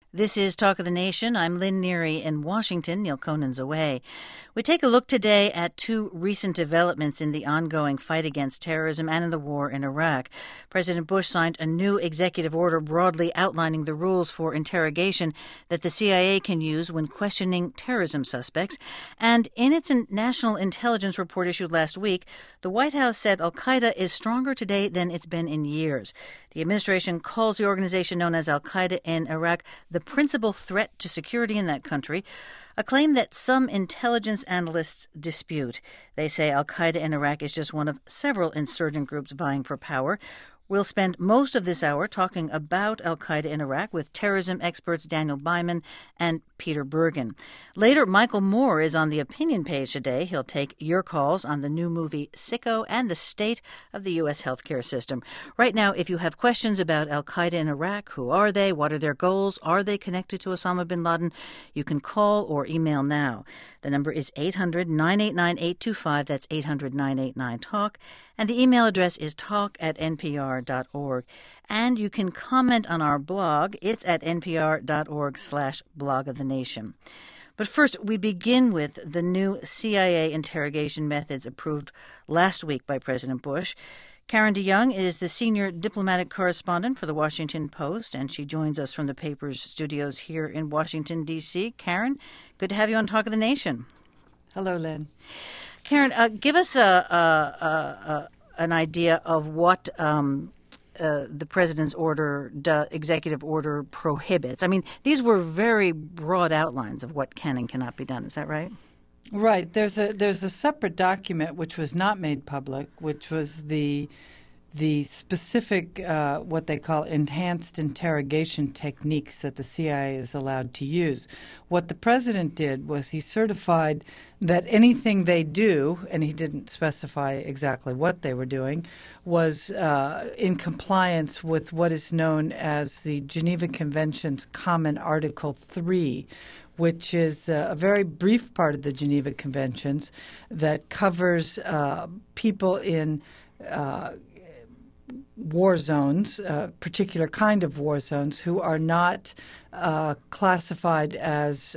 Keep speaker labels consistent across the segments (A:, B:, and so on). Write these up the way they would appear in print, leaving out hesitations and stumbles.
A: This is Talk of the Nation. I'm Lynn Neary in Washington. Neil Conan's away. We take a look today at two recent developments in the ongoing fight against terrorism and in the war in Iraq. President Bush signed a new executive order broadly outlining the rules for interrogation that the CIA can use when questioning terrorism suspects. And in its national intelligence report issued last week, the White House said al-Qaeda is stronger today than it's been in years. The administration calls the organization known as al-Qaeda in Iraq the principal threat to security in that country, a claim that some intelligence analysts dispute. They say al-Qaeda in Iraq is just one of several insurgent groups vying for power. We'll spend most of this hour talking about al-Qaeda in Iraq with terrorism experts Daniel Byman and Peter Bergen. Later, Michael Moore is on the opinion page today. He'll take your calls on the new movie Sicko and the state of the U.S. healthcare system. Right now, if you have questions about al-Qaeda in Iraq, who are they? What are their goals? Are they connected to Osama bin Laden? You can call or email now. The number is 800-989-825. That's 800-989-TALK. And the email address is talk@npr.org. And you can comment on our blog. It's at npr.org/blog-of-the-nation. But first, we begin with the new CIA interrogation methods approved last week by President Bush. Karen DeYoung is the senior diplomatic correspondent for The Washington Post, and she joins us from the paper's studios here in Washington, D.C. Karen, good to have you on Talk of the Nation.
B: Hello, Lynn.
A: Karen, give us an idea of what the president's executive order prohibits. I mean, these were very broad outlines of what can and cannot be done. Is that right?
B: Right. There's a separate document which was not made public, which was the specific what they call enhanced interrogation techniques that the CIA is allowed to use. What the president did was he certified that anything they do, and he didn't specify exactly what they were doing, was in compliance with what is known as the Geneva Convention's Common Article 3, which is a very brief part of the Geneva Conventions that covers people in war zones, particular kind of war zones, who are not classified as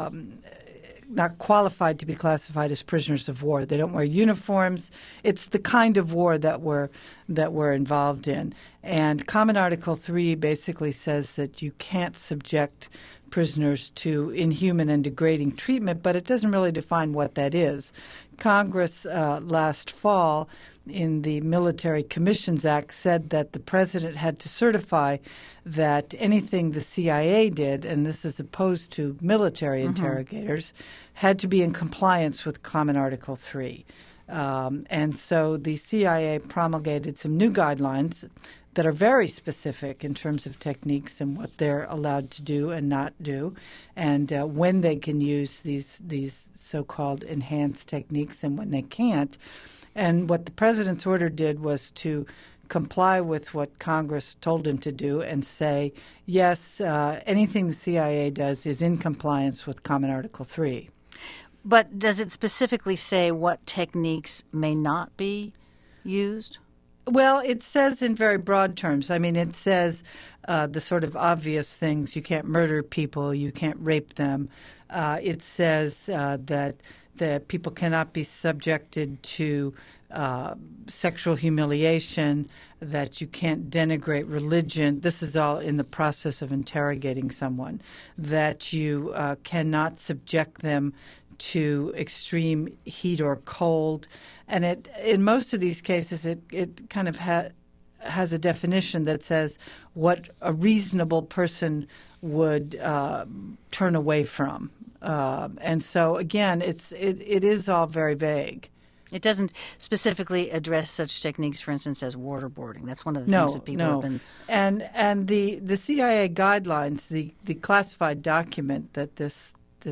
B: not qualified to be classified as prisoners of war. They don't wear uniforms. It's the kind of war that we're involved in. And Common Article 3 basically says that you can't subject prisoners to inhuman and degrading treatment, but it doesn't really define what that is. Congress last fall in the Military Commissions Act said that the president had to certify that anything the CIA did, and this is opposed to military interrogators, had to be in compliance with Common Article 3. And so the CIA promulgated some new guidelines that are very specific in terms of techniques and what they're allowed to do and not do, and when they can use these so-called enhanced techniques and when they can't. And what the president's order did was to comply with what Congress told him to do and say, yes, anything the CIA does is in compliance with Common Article 3.
A: But does it specifically say what techniques may not be used?
B: Well, it says in very broad terms. I mean, it says the sort of obvious things. You can't murder people. You can't rape them. It says that people cannot be subjected to sexual humiliation, that you can't denigrate religion. This is all in the process of interrogating someone. That you cannot subject them to extreme heat or cold. And in most of these cases, it kind of has a definition that says what a reasonable person would turn away from. And so, again, it is all very vague.
A: It doesn't specifically address such techniques, for instance, as waterboarding. That's one of the things that people have been...
B: And the CIA guidelines, the classified document that this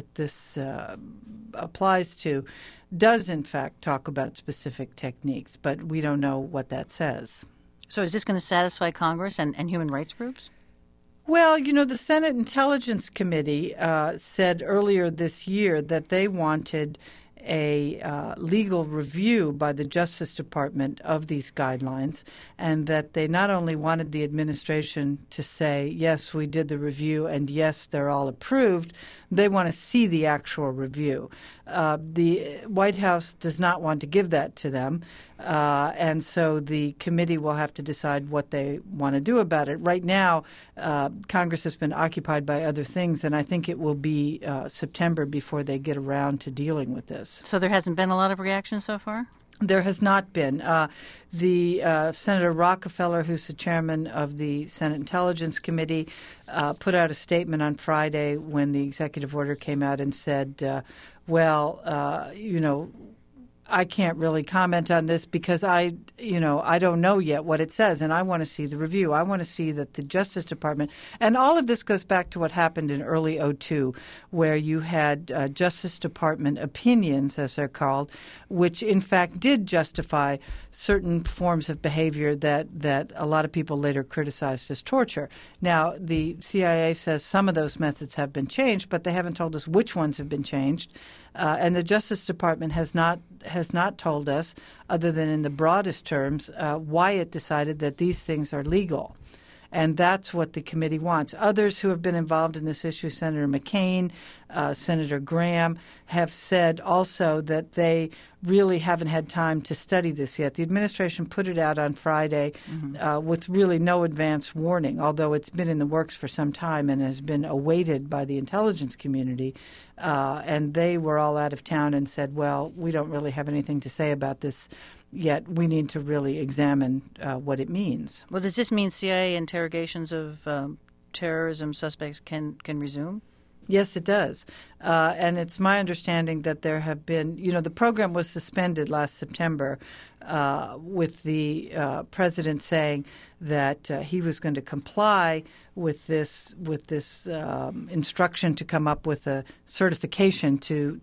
B: applies to, does in fact talk about specific techniques, but we don't know what that says.
A: So is this going to satisfy Congress and human rights groups?
B: Well, the Senate Intelligence Committee said earlier this year that they wanted a legal review by the Justice Department of these guidelines, and that they not only wanted the administration to say, yes, we did the review, and yes, they're all approved, they want to see the actual review. The White House does not want to give that to them, and so the committee will have to decide what they want to do about it. Right now, Congress has been occupied by other things, and I think it will be September before they get around to dealing with this.
A: So there hasn't been a lot of reaction so far?
B: There has not been. Senator Rockefeller, who's the chairman of the Senate Intelligence Committee, put out a statement on Friday when the executive order came out and said, I can't really comment on this because I don't know yet what it says, and I want to see the review. I want to see that the Justice Department, and all of this goes back to what happened in early 2002, where you had Justice Department opinions, as they're called, which in fact did justify certain forms of behavior that a lot of people later criticized as torture. Now, the CIA says some of those methods have been changed, but they haven't told us which ones have been changed. And the Justice Department has not told us, other than in the broadest terms, why it decided that these things are legal. And that's what the committee wants. Others who have been involved in this issue, Senator McCain, Senator Graham, have said also that they really haven't had time to study this yet. The administration put it out on Friday with really no advance warning, although it's been in the works for some time and has been awaited by the intelligence community. And they were all out of town and said, well, we don't really have anything to say about this yet. We need to really examine what it means.
A: Well, does this mean CIA interrogations of terrorism suspects can resume?
B: Yes, it does. And it's my understanding that there have been, the program was suspended last September with the president saying that he was going to comply with this instruction to come up with a certification to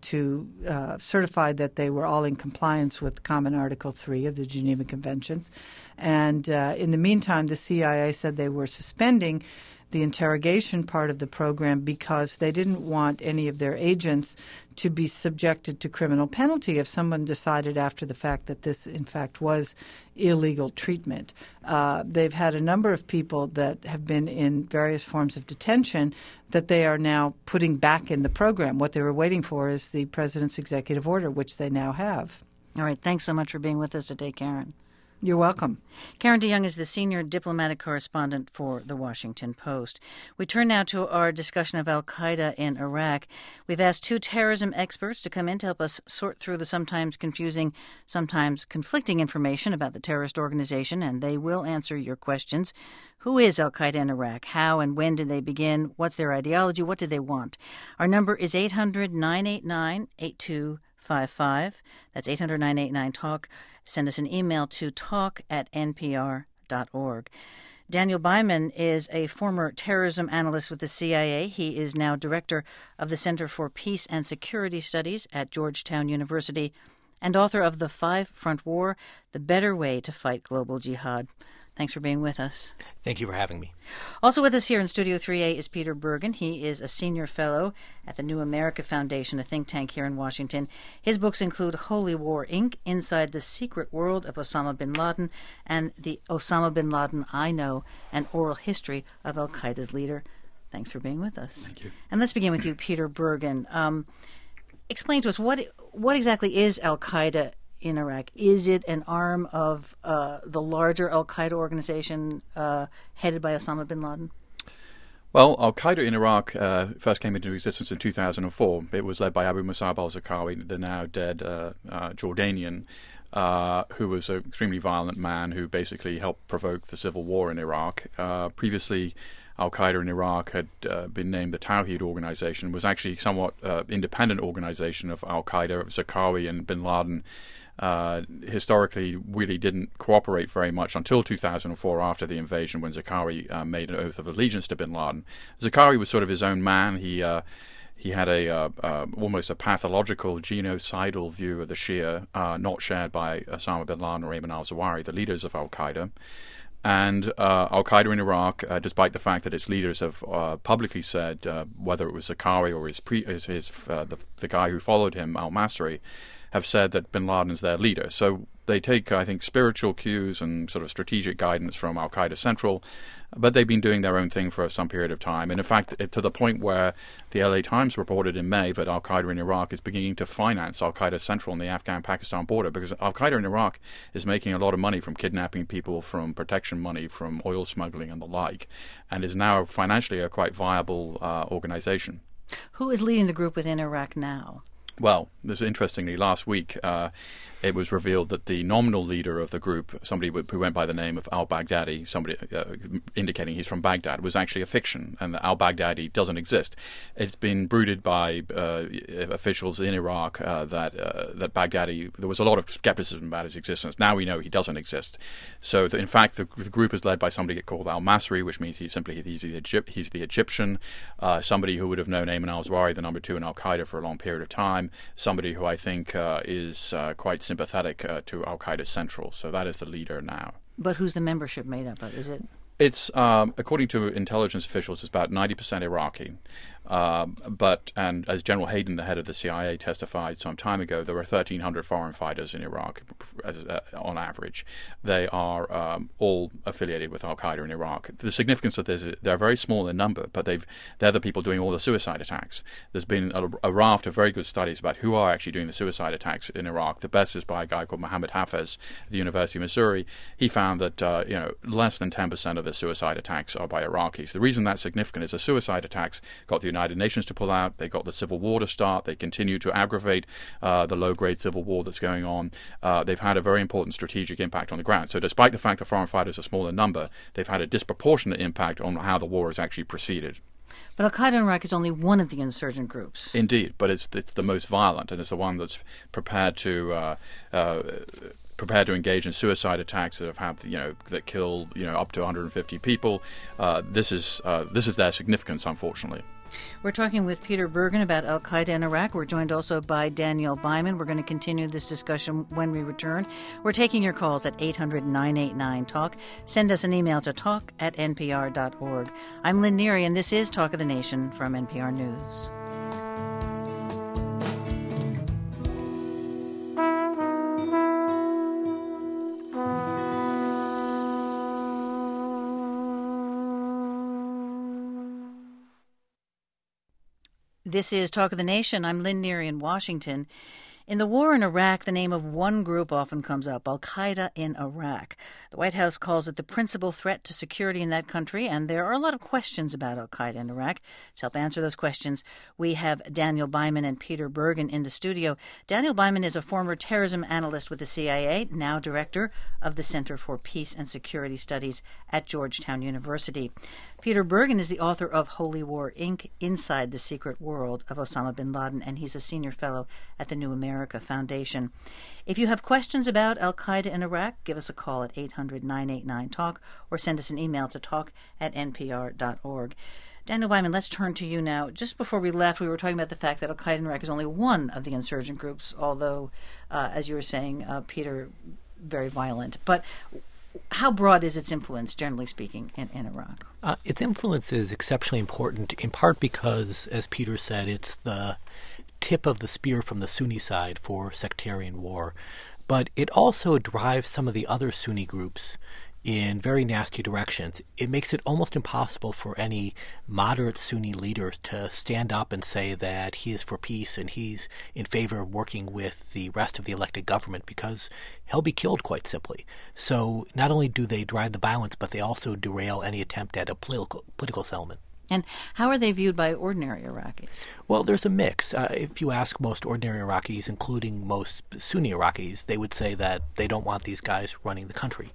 B: certify that they were all in compliance with Common Article 3 of the Geneva Conventions. And in the meantime, the CIA said they were suspending the interrogation part of the program because they didn't want any of their agents to be subjected to criminal penalty if someone decided after the fact that this, in fact, was illegal treatment. They've had a number of people that have been in various forms of detention that they are now putting back in the program. What they were waiting for is the president's executive order, which they now have.
A: All right. Thanks so much for being with us today, Karen.
B: You're welcome.
A: Karen DeYoung is the senior diplomatic correspondent for The Washington Post. We turn now to our discussion of al-Qaeda in Iraq. We've asked two terrorism experts to come in to help us sort through the sometimes confusing, sometimes conflicting information about the terrorist organization, and they will answer your questions. Who is al-Qaeda in Iraq? How and when did they begin? What's their ideology? What do they want? Our number is 800-989-8255. That's 800-989-TALK. Send us an email to talk@npr.org. Daniel Byman is a former terrorism analyst with the CIA. He is now director of the Center for Peace and Security Studies at Georgetown University and author of The Five-Front War, The Better Way to Fight Global Jihad. Thanks for being with us.
C: Thank you for having me.
A: Also with us here in Studio 3A is Peter Bergen. He is a senior fellow at the New America Foundation, a think tank here in Washington. His books include Holy War, Inc., Inside the Secret World of Osama bin Laden, and The Osama bin Laden I Know, an Oral History of al-Qaeda's Leader. Thanks for being with us.
C: Thank you.
A: And let's begin with you, Peter Bergen. Explain to us, what exactly is al-Qaeda in Iraq? Is it an arm of the larger al-Qaeda organization headed by Osama bin Laden?
D: Well, al-Qaeda in Iraq first came into existence in 2004. It was led by Abu Musab al-Zarqawi, the now dead Jordanian, who was an extremely violent man who basically helped provoke the civil war in Iraq. Previously, al-Qaeda in Iraq had been named the Tawhid Organization, was actually a somewhat independent organization of al-Qaeda. Zarqawi and bin Laden historically really didn't cooperate very much until 2004 after the invasion, when Zarqawi made an oath of allegiance to bin Laden. Zarqawi was sort of his own man. He had almost a pathological genocidal view of the Shia, not shared by Osama bin Laden or Ayman al-Zawahiri, the leaders of al-Qaeda. And Al-Qaeda in Iraq, despite the fact that its leaders have publicly said, whether it was Zakari or the guy who followed him, al-Masri, have said that bin Laden's their leader. So they take, I think, spiritual cues and sort of strategic guidance from Al-Qaeda Central, but they've been doing their own thing for some period of time. And in fact, to the point where the LA Times reported in May that Al-Qaeda in Iraq is beginning to finance Al-Qaeda Central on the Afghan-Pakistan border, because Al-Qaeda in Iraq is making a lot of money from kidnapping people, from protection money, from oil smuggling and the like, and is now financially a quite viable organization.
A: Who is leading the group within Iraq now?
D: Well, interestingly, last week it was revealed that the nominal leader of the group, somebody who went by the name of al-Baghdadi, somebody indicating he's from Baghdad, was actually a fiction, and that al-Baghdadi doesn't exist. It's been brooded by officials in Iraq that Baghdadi, there was a lot of skepticism about his existence. Now we know he doesn't exist. So, in fact, the group is led by somebody called al-Masri, which means he's the Egyptian, somebody who would have known Ayman al-Zawahiri, the number 2 in al-Qaeda, for a long period of time, somebody who I think is quite sympathetic to Al-Qaeda Central. So that is the leader now.
A: But who's the membership made up of? Is it?
D: It's, according to intelligence officials, it's about 90% Iraqi. And as General Hayden, the head of the CIA, testified some time ago, there were 1,300 foreign fighters in Iraq on average. They are all affiliated with Al-Qaeda in Iraq. The significance of this is they're very small in number, but they're the people doing all the suicide attacks. There's been a raft of very good studies about who are actually doing the suicide attacks in Iraq. The best is by a guy called Mohammed Hafez at the University of Missouri. He found that less than 10% of the suicide attacks are by Iraqis. The reason that's significant is the suicide attacks got the United Nations to pull out. They got the civil war to start. They continue to aggravate the low-grade civil war that's going on. They've had a very important strategic impact on the ground. So despite the fact that foreign fighters are small in number, they've had a disproportionate impact on how the war has actually proceeded.
A: But Al-Qaeda in Iraq is only one of the insurgent groups.
D: Indeed, but it's the most violent, and it's the one that's prepared to engage in suicide attacks that kill up to 150 people. This is their significance, unfortunately.
A: We're talking with Peter Bergen about Al-Qaeda in Iraq. We're joined also by Daniel Byman. We're going to continue this discussion when we return. We're taking your calls at 800-989-TALK. Send us an email to talk@npr.org. I'm Lynn Neary, and this is Talk of the Nation from NPR News. This is Talk of the Nation. I'm Lynn Neary in Washington. In the war in Iraq, the name of one group often comes up, Al-Qaeda in Iraq. The White House calls it the principal threat to security in that country, and there are a lot of questions about Al-Qaeda in Iraq. To help answer those questions, we have Daniel Byman and Peter Bergen in the studio. Daniel Byman is a former terrorism analyst with the CIA, now director of the Center for Peace and Security Studies at Georgetown University. Peter Bergen is the author of Holy War, Inc., Inside the Secret World of Osama bin Laden, and he's a senior fellow at the New America Foundation. If you have questions about Al-Qaeda in Iraq, give us a call at 800-989-TALK or send us an email to talk@npr.org. Daniel Byman, let's turn to you now. Just before we left, we were talking about the fact that Al-Qaeda in Iraq is only one of the insurgent groups, although, as you were saying, Peter, very violent. But how broad is its influence, generally speaking, in Iraq?
C: Its influence is exceptionally important, in part because, as Peter said, it's the tip of the spear from the Sunni side for sectarian war. But it also drives some of the other Sunni groups in very nasty directions. It makes it almost impossible for any moderate Sunni leader to stand up and say that he is for peace and he's in favor of working with the rest of the elected government, because he'll be killed, quite simply. So not only do they drive the violence, but they also derail any attempt at a political settlement.
A: And how are they viewed by ordinary Iraqis?
C: Well, there's a mix. If you ask most ordinary Iraqis, including most Sunni Iraqis, they would say that they don't want these guys running the country.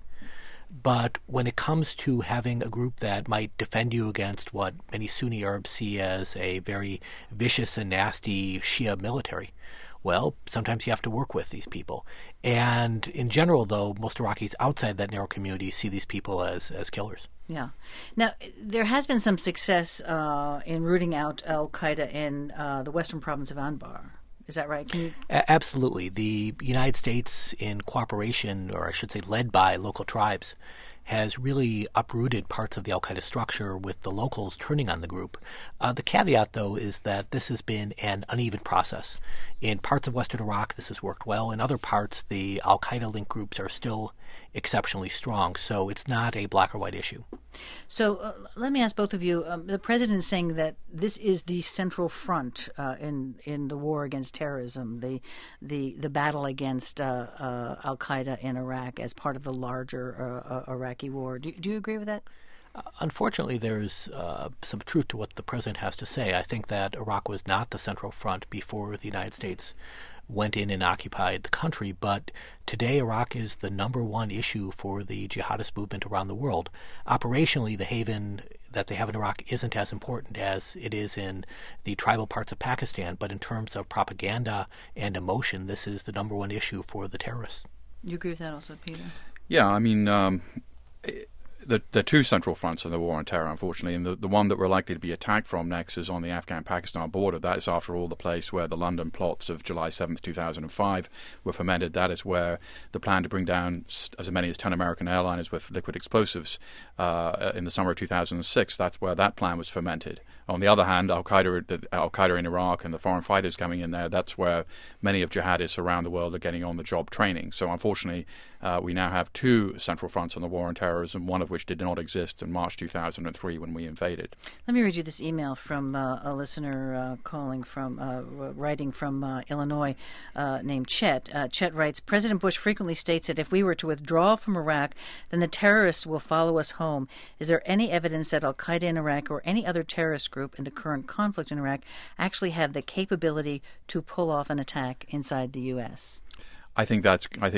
C: But when it comes to having a group that might defend you against what many Sunni Arabs see as a very vicious and nasty Shia military, well, sometimes you have to work with these people. And in general, though, most Iraqis outside that narrow community see these people as killers.
A: Yeah. Now, there has been some success in rooting out Al-Qaeda in the western province of Anbar. Is that right?
C: Absolutely. The United States, in cooperation, or I should say led by local tribes, has really uprooted parts of the al-Qaeda structure with the locals turning on the group. The caveat, though, is that this has been an uneven process. In parts of western Iraq, this has worked well. In other parts, the al-Qaeda-linked groups are still exceptionally strong, so it's not a black or white issue.
A: So let me ask both of you. The president is saying that this is the central front in the war against terrorism, the battle against al-Qaeda in Iraq as part of the larger Iraqi war. Do you agree with that?
C: Unfortunately, there's some truth to what the president has to say. I think that Iraq was not the central front before the United States went in and occupied the country, but today Iraq is the number one issue for the jihadist movement around the world. Operationally, the haven that they have in Iraq isn't as important as it is in the tribal parts of Pakistan, but in terms of propaganda and emotion, this is the number one issue for the terrorists.
A: You agree with that also, Peter?
D: Yeah, I mean, there are two central fronts of the war on terror, unfortunately, and the one that we're likely to be attacked from next is on the Afghan-Pakistan border. That is, after all, the place where the London plots of July 7th, 2005 were fomented. That is where the plan to bring down as many as 10 American airliners with liquid explosives in the summer of 2006, that's where that plan was fomented. On the other hand, Al-Qaeda in Iraq and the foreign fighters coming in there, that's where many of jihadists around the world are getting on-the-job training. So unfortunately, we now have two central fronts on the war on terrorism, one of which did not exist in March 2003 when we invaded.
A: Let me read you this email from a listener writing from Illinois named Chet. Chet writes, President Bush frequently states that if we were to withdraw from Iraq, then the terrorists will follow us home. Is there any evidence that Al-Qaeda in Iraq or any other terrorist group in the current conflict in Iraq actually have the capability to pull off an attack inside the U.S.?
D: I think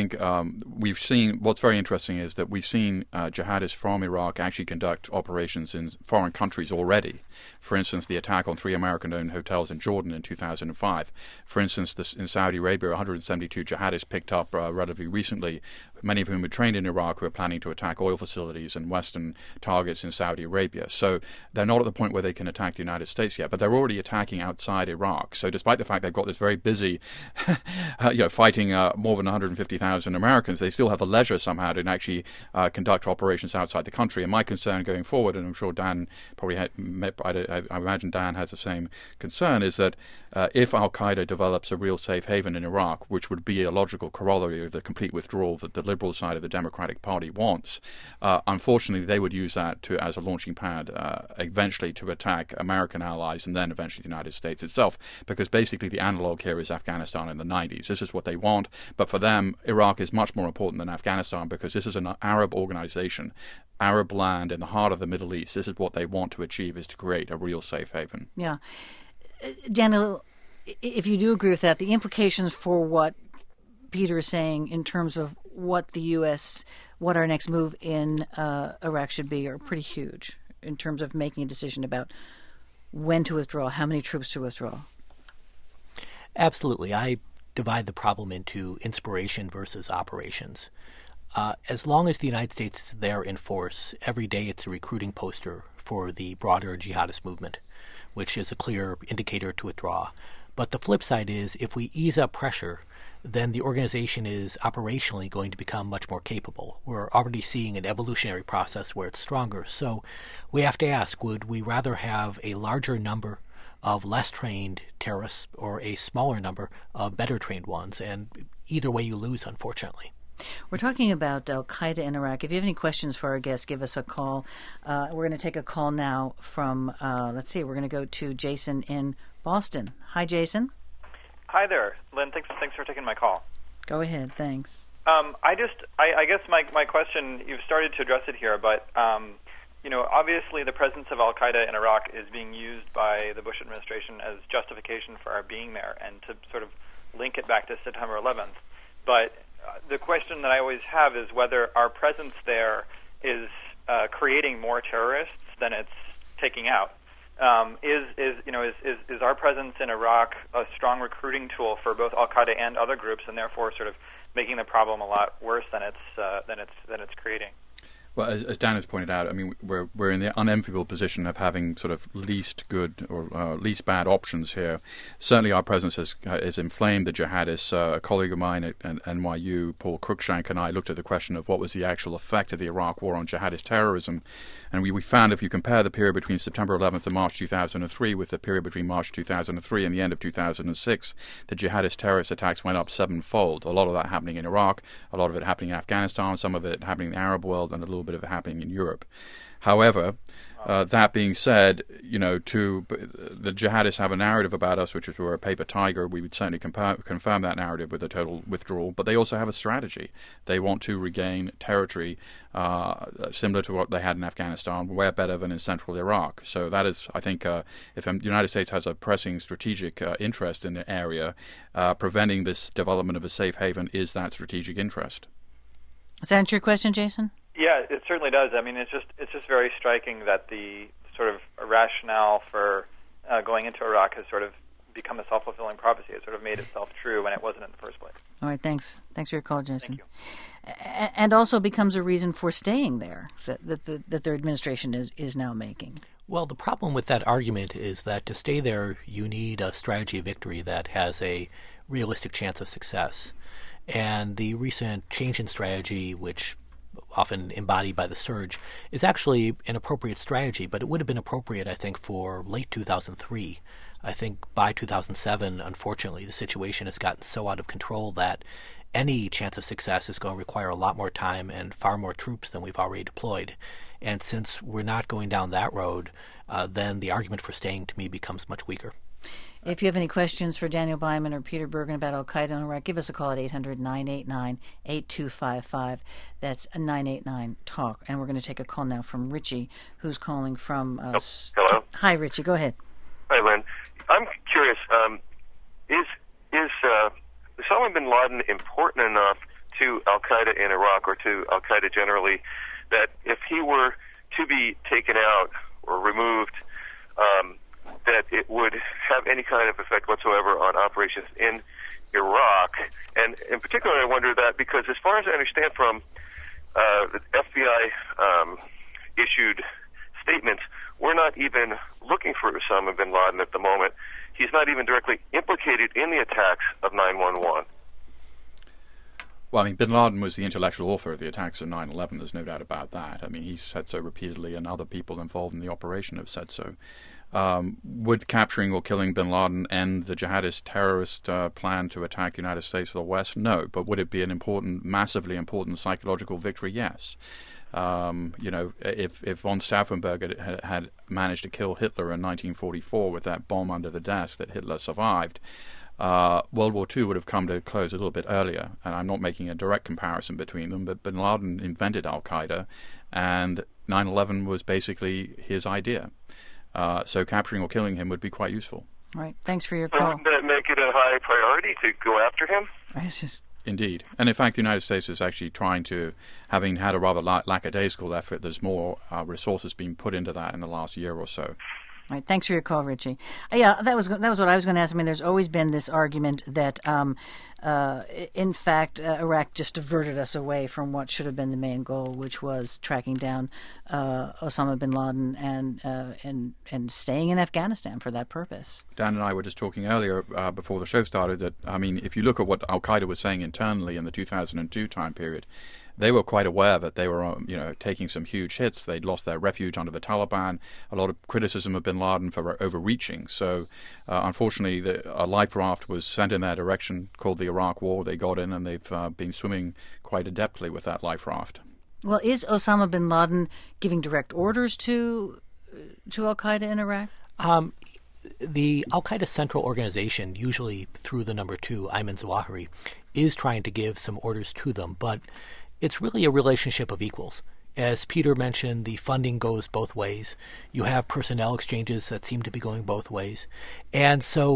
D: we've seen, what's very interesting is that we've seen jihadists from Iraq actually conduct operations in foreign countries already. For instance, the attack on 3 American-owned hotels in Jordan in 2005. For instance, in Saudi Arabia, 172 jihadists picked up relatively recently, many of whom were trained in Iraq, who are planning to attack oil facilities and Western targets in Saudi Arabia. So they're not at the point where they can attack the United States yet, but they're already attacking outside Iraq. So despite the fact they've got this very busy, fighting more than 150,000 Americans, they still have the leisure somehow to actually conduct operations outside the country. And my concern going forward, and I'm sure Dan probably I imagine Dan has the same concern, is that if Al-Qaeda develops a real safe haven in Iraq, which would be a logical corollary of the complete withdrawal that the liberal side of the Democratic Party wants, unfortunately they would use that as a launching pad eventually to attack American allies and then eventually the United States itself, because basically the analog here is Afghanistan in the 90s. This is what they want, but for them, Iraq is much more important than Afghanistan because this is an Arab organization, Arab land in the heart of the Middle East. This is what they want to achieve, is to create a real safe haven.
A: Yeah. Daniel, if you do agree with that, the implications for what Peter is saying in terms of what the U.S., what our next move in Iraq should be are pretty huge in terms of making a decision about when to withdraw, how many troops to withdraw.
C: Absolutely. I divide the problem into inspiration versus operations. As long as the United States is there in force, every day it's a recruiting poster for the broader jihadist movement, which is a clear indicator to withdraw. But the flip side is, if we ease up pressure, then the organization is operationally going to become much more capable. We're already seeing an evolutionary process where it's stronger. So we have to ask, would we rather have a larger number of less trained terrorists or a smaller number of better trained ones? And either way you lose, unfortunately.
A: We're talking about Al-Qaeda in Iraq. If you have any questions for our guests, give us a call. We're going to take a call now from, we're going to go to Jason in Boston. Hi, Jason.
E: Hi there, Lynn. Thanks for taking my call.
A: Go ahead. Thanks.
E: I guess my question, you've started to address it here, but obviously the presence of Al-Qaeda in Iraq is being used by the Bush administration as justification for our being there and to sort of link it back to September 11th. But the question that I always have is whether our presence there is creating more terrorists than it's taking out. Is our presence in Iraq a strong recruiting tool for both Al-Qaeda and other groups, and therefore sort of making the problem a lot worse than it's creating?
D: Well, as Dan has pointed out, I mean, we're in the unenviable position of having sort of least good or least bad options here. Certainly, our presence has inflamed the jihadists. A colleague of mine at NYU, Paul Cruikshank, and I looked at the question of what was the actual effect of the Iraq War on jihadist terrorism, and we found if you compare the period between September 11th and March 2003 with the period between March 2003 and the end of 2006, the jihadist terrorist attacks went up sevenfold. A lot of that happening in Iraq, a lot of it happening in Afghanistan, some of it happening in the Arab world, and a little bit of it happening in Europe. However, that being said, the jihadists have a narrative about us, which is we're a paper tiger. We would certainly confirm that narrative with a total withdrawal. But they also have a strategy. They want to regain territory similar to what they had in Afghanistan, where better than in central Iraq. So that is, I think, if the United States has a pressing strategic interest in the area, preventing this development of a safe haven is that strategic interest.
A: Does that answer your question, Jason?
E: Yeah, it certainly does. I mean, it's just very striking that the sort of rationale for going into Iraq has sort of become a self-fulfilling prophecy. It sort of made itself true when it wasn't in the first place.
A: All right, thanks. Thanks for your call, Jason.
E: Thank you.
A: And also becomes a reason for staying there that their administration is now making.
C: Well, the problem with that argument is that to stay there, you need a strategy of victory that has a realistic chance of success. And the recent change in strategy, which often embodied by the surge, is actually an appropriate strategy, but it would have been appropriate, I think, for late 2003. I think by 2007, unfortunately, the situation has gotten so out of control that any chance of success is going to require a lot more time and far more troops than we've already deployed. And since we're not going down that road, then the argument for staying, to me, becomes much weaker.
A: If you have any questions for Daniel Byman or Peter Bergen about al-Qaeda in Iraq, give us a call at 800-989-8255. That's 989-TALK. And we're going to take a call now from Richie, who's calling from...
F: Hello.
A: Hi, Richie. Go ahead.
F: Hi, Lynn. I'm curious, is Osama bin Laden important enough to al-Qaeda in Iraq or to al-Qaeda generally that if he were to be taken out or removed, that it would have any kind of effect whatsoever on operations in Iraq? And in particular, I wonder that because as far as I understand from the FBI issued statements, we're not even looking for Osama bin Laden at the moment. He's not even directly implicated in the attacks of 9/11.
D: Well, I mean, bin Laden was the intellectual author of the attacks of 9/11. There's no doubt about that. I mean, he's said so repeatedly, and other people involved in the operation have said so. Would capturing or killing bin Laden end the jihadist terrorist plan to attack the United States or the West? No. But would it be an important, massively important psychological victory? Yes. If von Stauffenberg had managed to kill Hitler in 1944 with that bomb under the desk that Hitler survived, World War II would have come to a close a little bit earlier. And I'm not making a direct comparison between them, but bin Laden invented al-Qaeda, and 9/11 was basically his idea. So capturing or killing him would be quite useful.
A: All right. Thanks for your
F: So
A: call.
F: wouldn't that make it a high priority to go after him?
D: Indeed. And in fact, the United States is actually trying to, having had a rather lackadaisical effort, there's more resources being put into that in the last year or so.
A: All right, thanks for your call, Richie. Yeah, that was what I was going to ask. I mean, there's always been this argument that, in fact, Iraq just diverted us away from what should have been the main goal, which was tracking down Osama bin Laden and staying in Afghanistan for that purpose.
D: Dan and I were just talking earlier before the show started that, I mean, if you look at what al-Qaeda was saying internally in the 2002 time period, they were quite aware that they were, taking some huge hits. They'd lost their refuge under the Taliban. A lot of criticism of bin Laden for overreaching. So, unfortunately, a life raft was sent in their direction called the Iraq War. They got in, and they've been swimming quite adeptly with that life raft.
A: Well, is Osama bin Laden giving direct orders to al-Qaeda in Iraq?
C: The al-Qaeda Central Organization, usually through the number 2, Ayman Zawahiri, is trying to give some orders to them, but it's really a relationship of equals. As Peter mentioned, the funding goes both ways. You have personnel exchanges that seem to be going both ways. And so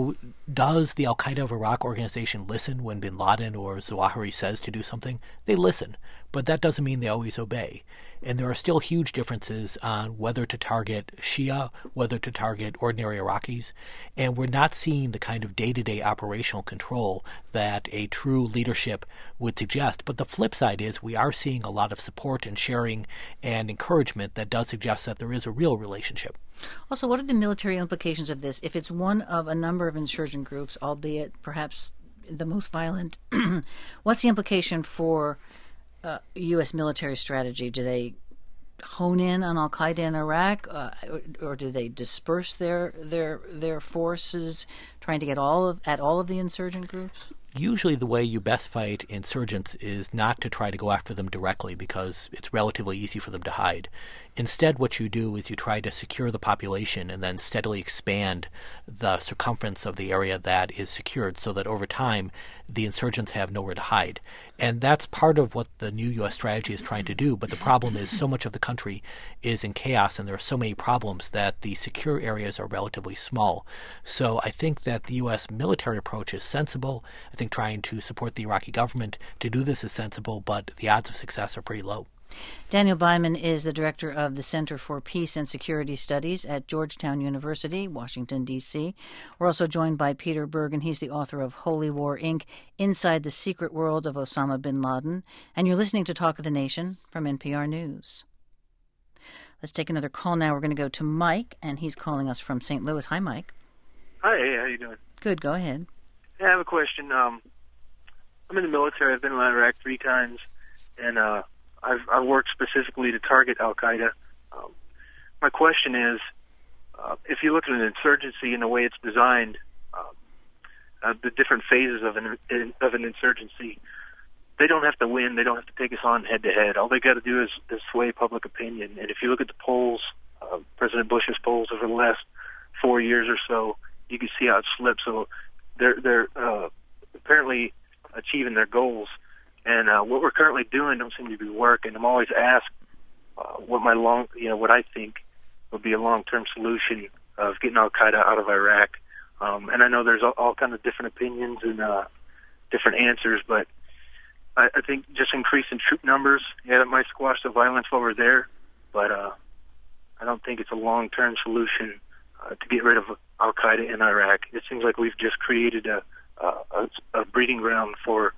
C: Does the Al-Qaeda of Iraq organization listen when bin Laden or Zawahiri says to do something? They listen, but that doesn't mean they always obey. And there are still huge differences on whether to target Shia, whether to target ordinary Iraqis, and we're not seeing the kind of day-to-day operational control that a true leadership would suggest. But the flip side is we are seeing a lot of support and sharing and encouragement that does suggest that there is a real relationship.
A: Also, what are the military implications of this? If it's one of a number of insurgent groups, albeit perhaps the most violent, what's the implication for U.S. military strategy? Do they hone in on Al-Qaeda in Iraq, or do they disperse their forces, trying to get at all of the insurgent groups?
C: Usually the way you best fight insurgents is not to try to go after them directly because it's relatively easy for them to hide. Instead, what you do is you try to secure the population and then steadily expand the circumference of the area that is secured so that over time the insurgents have nowhere to hide. And that's part of what the new U.S. strategy is trying to do. But the problem is so much of the country is in chaos and there are so many problems that the secure areas are relatively small. So I think that the U.S. military approach is sensible. I think trying to support the Iraqi government to do this is sensible, but the odds of success are pretty low.
A: Daniel Byman is the director of the Center for Peace and Security Studies at Georgetown University, Washington, D.C. We're also joined by Peter Bergen. He's the author of Holy War, Inc., Inside the Secret World of Osama bin Laden. And you're listening to Talk of the Nation from NPR News. Let's take another call now. We're going to go to Mike, and he's calling us from St. Louis. Hi, Mike.
G: Hi, how you doing?
A: Good, go ahead.
G: Yeah, I have a question. I'm in the military. I've been in Iraq 3 times, and I've worked specifically to target Al-Qaeda. My question is, if you look at an insurgency and the way it's designed, the different phases of an insurgency, they don't have to win. They don't have to take us on head-to-head. All they got to do is sway public opinion. And if you look at the polls, President Bush's polls over the last 4 years or so, you can see how it slipped. So they're apparently achieving their goals. And what we're currently doing don't seem to be working. I'm always asked what I think would be a long-term solution of getting Al-Qaeda out of Iraq. And I know there's all kinds of different opinions and different answers, but I think just increasing troop numbers, that might squash the violence while we're there, but I don't think it's a long-term solution to get rid of Al-Qaeda in Iraq. It seems like we've just created a breeding ground for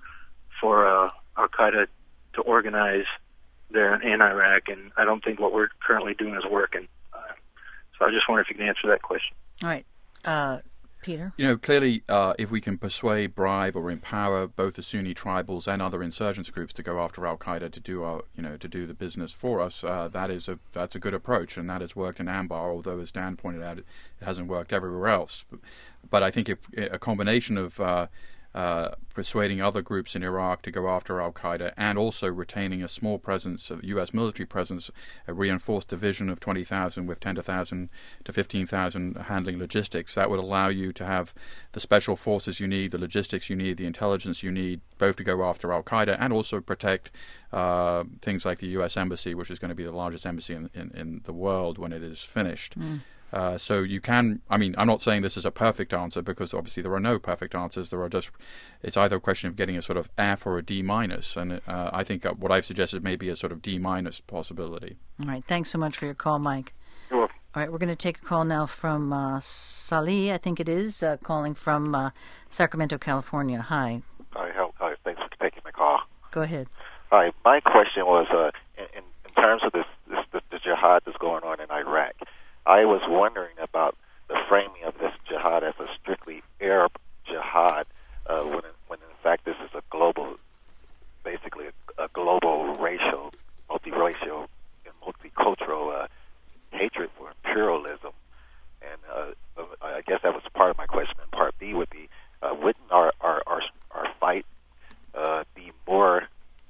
G: Al-Qaeda to organize there in Iraq, and I don't think what we're currently doing is working. So I just wonder if you can answer that question.
A: All right. Peter?
D: Clearly, if we can persuade, bribe, or empower both the Sunni tribals and other insurgents groups to go after Al-Qaeda to do the business for us, that's a good approach, and that has worked in Anbar, although, as Dan pointed out, it hasn't worked everywhere else. But I think if a combination of persuading other groups in Iraq to go after Al-Qaeda and also retaining a small presence, a U.S. military presence, a reinforced division of 20,000 with 10,000 to 15,000 handling logistics, that would allow you to have the special forces you need, the logistics you need, the intelligence you need, both to go after Al-Qaeda and also protect things like the U.S. Embassy, which is going to be the largest embassy in the world when it is finished. So you can, I'm not saying this is a perfect answer because obviously there are no perfect answers. It's either a question of getting a sort of F or a D-, and I think what I've suggested may be a sort of D- possibility.
A: All right. Thanks so much for your call, Mike.
G: You're welcome.
A: All right. We're going to take a call now from Salih, I think it is, calling from Sacramento, California. Hi.
H: Hi. Thanks for taking my call.
A: Go ahead.
H: Hi. My question was in terms of the jihad that's going on in Iraq. I was wondering about the framing of this jihad as a strictly Arab jihad, when in fact this is basically a global multiracial, and multicultural hatred for imperialism. And I guess that was part of my question. And part B would be, wouldn't our fight be more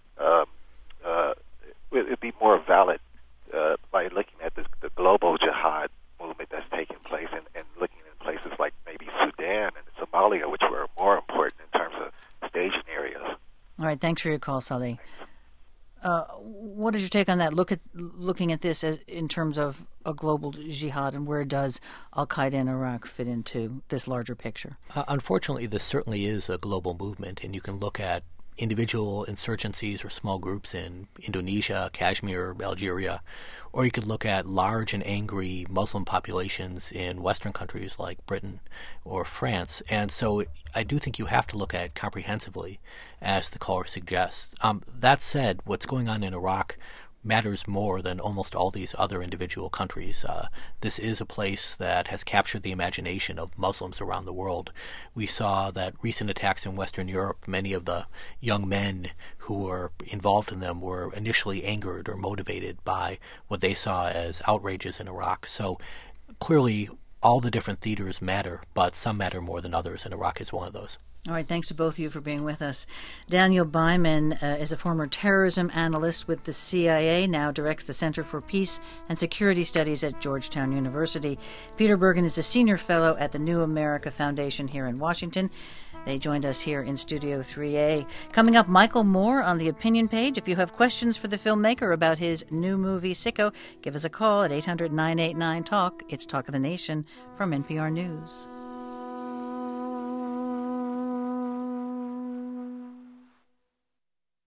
H: it'd be more valid by looking at the global jihad movement that's taking place and looking in places like maybe Sudan and Somalia, which were more important in terms of staging areas.
A: All right, thanks for your call, Salih. What is your take on that? Looking at this in terms of a global jihad, and where does al-Qaeda in Iraq fit into this larger picture?
C: Unfortunately, this certainly is a global movement, and you can look at individual insurgencies or small groups in Indonesia, Kashmir, Algeria, or you could look at large and angry Muslim populations in Western countries like Britain or France. And so I do think you have to look at it comprehensively, as the caller suggests. That said, what's going on in Iraq matters more than almost all these other individual countries. This is a place that has captured the imagination of Muslims around the world. We saw that recent attacks in Western Europe, many of the young men who were involved in them were initially angered or motivated by what they saw as outrages in Iraq. So clearly all the different theaters matter, but some matter more than others, and Iraq is one of those.
A: All right, thanks to both of you for being with us. Daniel Byman is a former terrorism analyst with the CIA, now directs the Center for Peace and Security Studies at Georgetown University. Peter Bergen is a senior fellow at the New America Foundation here in Washington. They joined us here in Studio 3A. Coming up, Michael Moore on the opinion page. If you have questions for the filmmaker about his new movie, Sicko, give us a call at 800-989-TALK. It's Talk of the Nation from NPR News.